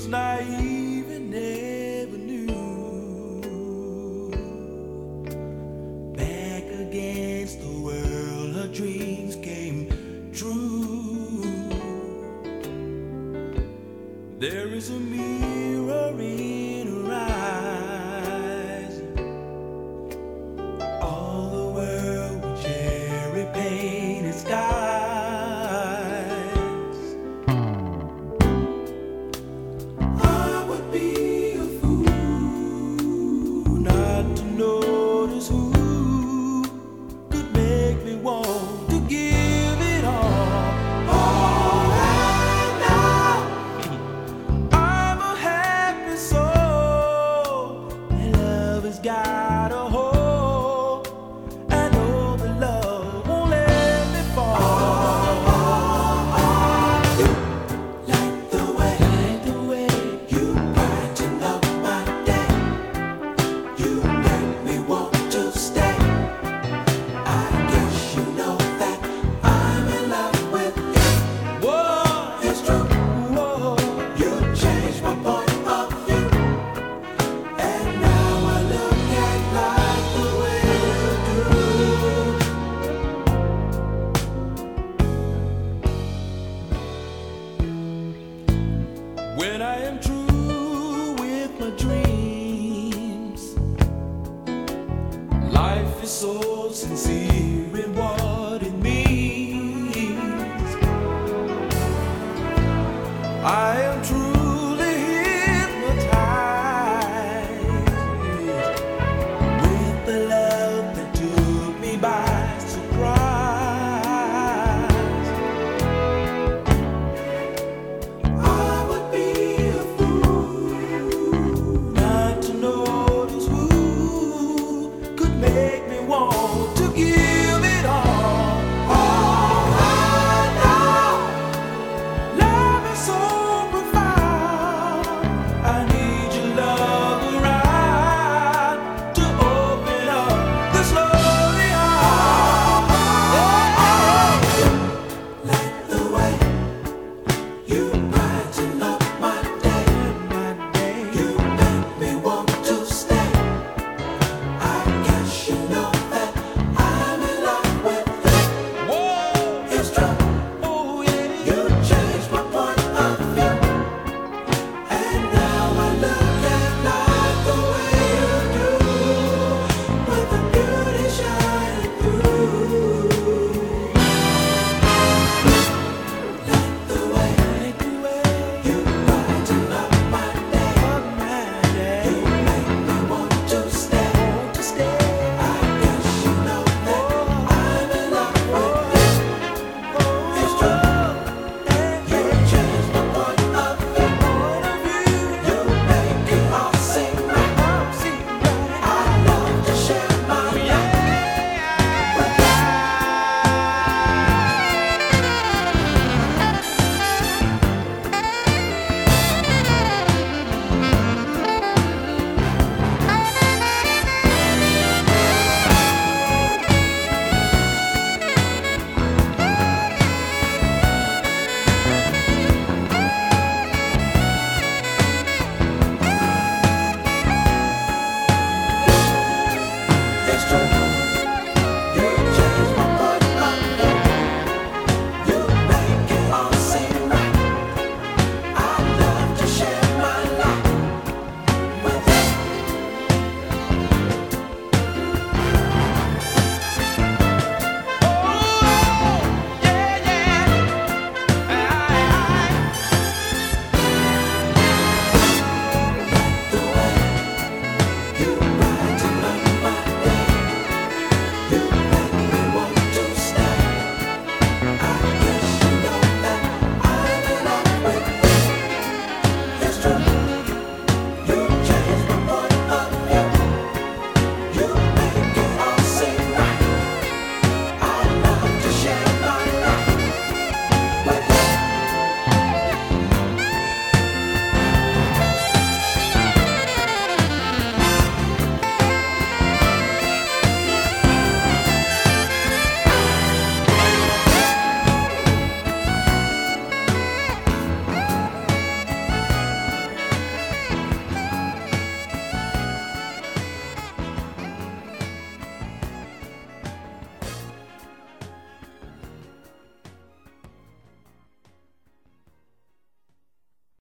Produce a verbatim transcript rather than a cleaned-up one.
was naive and never knew. Back against the world, her dreams came true. There is a mirror in her eyes. All the world with cherry painted skies. I would be a fool not to notice who could make me want to give it all. All right now, I'm a happy soul, and love has got a hold. I know the love won't let me fall. Like the way, like the way you brighten up my day. You make me want to stay. I guess you know that I'm in love with you. Whoa, it's true. Whoa, you changed my point of view, and now I look at life the way you do. When I am true with my dreams, life is so sincere in what it means. I am true